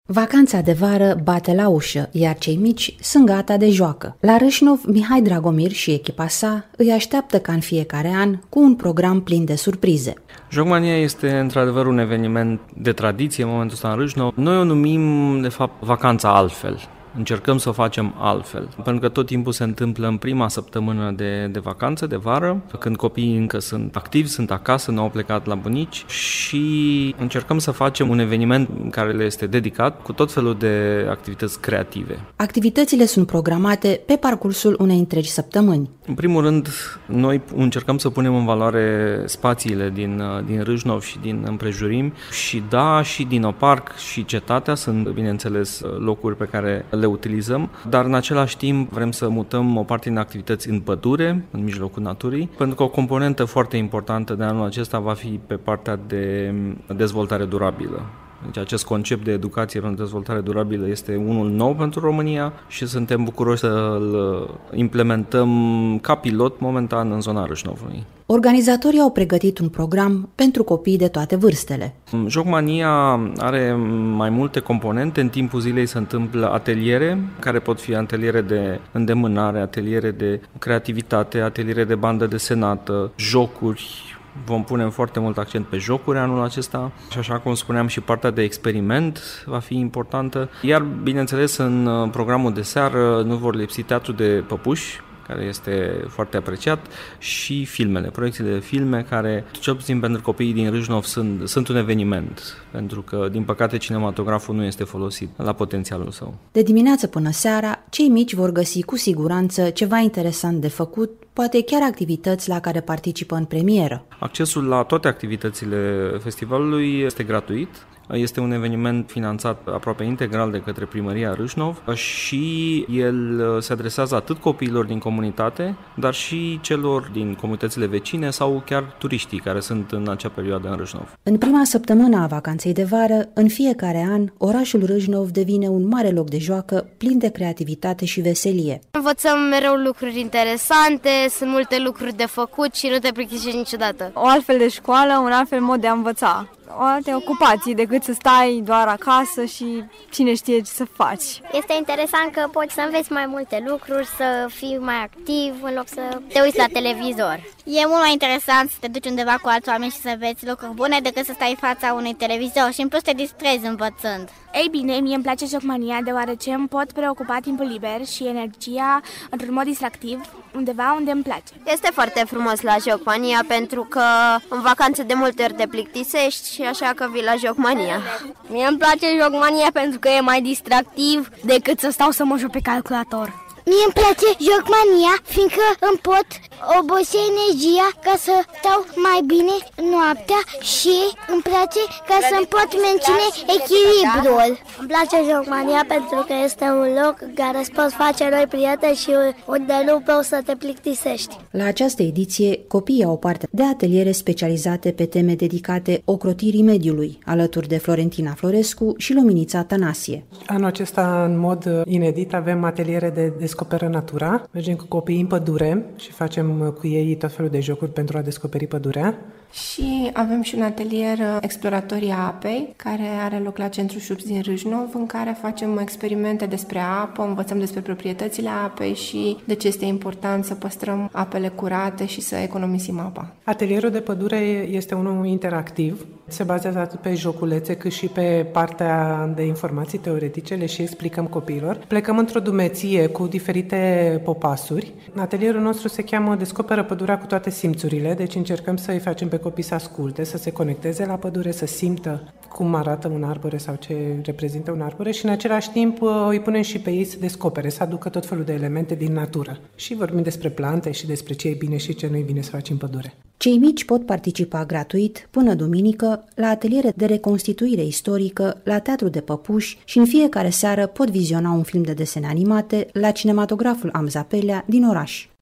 Vacanța de vară bate la ușă, iar cei mici sunt gata de joacă. La Râșnov, Mihai Dragomir și echipa sa îi așteaptă ca în fiecare an cu un program plin de surprize. Jocmania este într-adevăr un eveniment de tradiție în momentul ăsta în Râșnov. Noi o numim, de fapt, vacanța altfel. Încercăm să o facem altfel, pentru că tot timpul se întâmplă în prima săptămână de vacanță, de vară, când copiii încă sunt activi, sunt acasă, nu au plecat la bunici și încercăm să facem un eveniment care le este dedicat cu tot felul de activități creative. Activitățile sunt programate pe parcursul unei întregi săptămâni. În primul rând, noi încercăm să punem în valoare spațiile din Râșnov și din împrejurimi și din Oparc și Cetatea sunt, bineînțeles, locuri pe care le utilizăm, dar în același timp vrem să mutăm o parte din activități în pădure, în mijlocul naturii, pentru că o componentă foarte importantă de anul acesta va fi pe partea de dezvoltare durabilă. Deci acest concept de educație pentru dezvoltare durabilă este unul nou pentru România și suntem bucuroși să-l implementăm ca pilot momentan în zona Râșnovului. Organizatorii au pregătit un program pentru copii de toate vârstele. Jocmania are mai multe componente. În timpul zilei se întâmplă ateliere, care pot fi ateliere de îndemânare, ateliere de creativitate, ateliere de bandă desenată, jocuri. Vom pune foarte mult accent pe jocuri anul acesta și, așa cum spuneam, și partea de experiment va fi importantă. Iar, bineînțeles, în programul de seară nu vor lipsi teatrul de păpuși, care este foarte apreciat, și filmele, proiecțiile de filme, care, cel puțin pentru copiii din Râșnov, sunt un eveniment, pentru că, din păcate, cinematograful nu este folosit la potențialul său. De dimineață până seara, cei mici vor găsi cu siguranță ceva interesant de făcut, poate chiar activități la care participă în premieră. Accesul la toate activitățile festivalului este gratuit. Este un eveniment finanțat aproape integral de către Primăria Râșnov și el se adresează atât copiilor din comunitate, dar și celor din comunitățile vecine sau chiar turiștii care sunt în acea perioadă în Râșnov. În prima săptămână a vacanței de vară, în fiecare an, orașul Râșnov devine un mare loc de joacă, plin de creativitate și veselie. Învățăm mereu lucruri interesante, sunt multe lucruri de făcut și nu te plictisești niciodată. O altfel de școală, un altfel mod de a învăța. O alte ocupații decât să stai doar acasă și cine știe ce să faci. Este interesant că poți să înveți mai multe lucruri, să fii mai activ în loc să te uiți la televizor. E mult mai interesant să te duci undeva cu alți oameni și să vezi lucruri bune decât să stai în fața unui televizor și în plus te distrezi învățând. Ei bine, mie îmi place Jocmania deoarece îmi pot preocupa timpul liber și energia într-un mod distractiv undeva unde îmi place. Este foarte frumos la Jocmania pentru că în vacanță de multe ori te plictisești și așa că vii la Jocmania. Mie îmi place Jocmania pentru că e mai distractiv decât să stau să mă joc pe calculator. Mie îmi place Jocmania, fiindcă îmi pot obosi energia ca să stau mai bine noaptea și îmi place ca să-mi pot menține echilibrul. Îmi place Jocmania pentru că este un loc în care îți poți face noi prieteni și unde nu poți să te plictisești. La această ediție, copiii au parte de ateliere specializate pe teme dedicate ocrotirii mediului, alături de Florentina Florescu și Luminița Tănasie. Anul acesta, în mod inedit, avem ateliere de descoperă natura. Mergem cu copiii în pădure și facem cu ei tot felul de jocuri pentru a descoperi pădurea. Și avem și un atelier Exploratoria apei, care are loc la Centrul Șups din Râșnov, în care facem experimente despre apă, învățăm despre proprietățile apei și de ce este important să păstrăm apele curate și să economisim apa. Atelierul de pădure este unul interactiv. Se bazează atât pe joculețe cât și pe partea de informații teoretice, le și explicăm copiilor. Plecăm într-o dumeție cu diferite popasuri. Atelierul nostru se cheamă Descoperă pădurea cu toate simțurile, deci încercăm să îi facem pe copii să asculte, să se conecteze la pădure, să simtă cum arată un arbore sau ce reprezintă un arbore și în același timp îi punem și pe ei să descopere, să aducă tot felul de elemente din natură. Și vorbim despre plante și despre ce e bine și ce nu e bine să faci în pădure. Cei mici pot participa gratuit până duminică la ateliere de reconstituire istorică, la teatru de păpuși și în fiecare seară pot viziona un film de desene animate la cinematograful Amzapelea din oraș.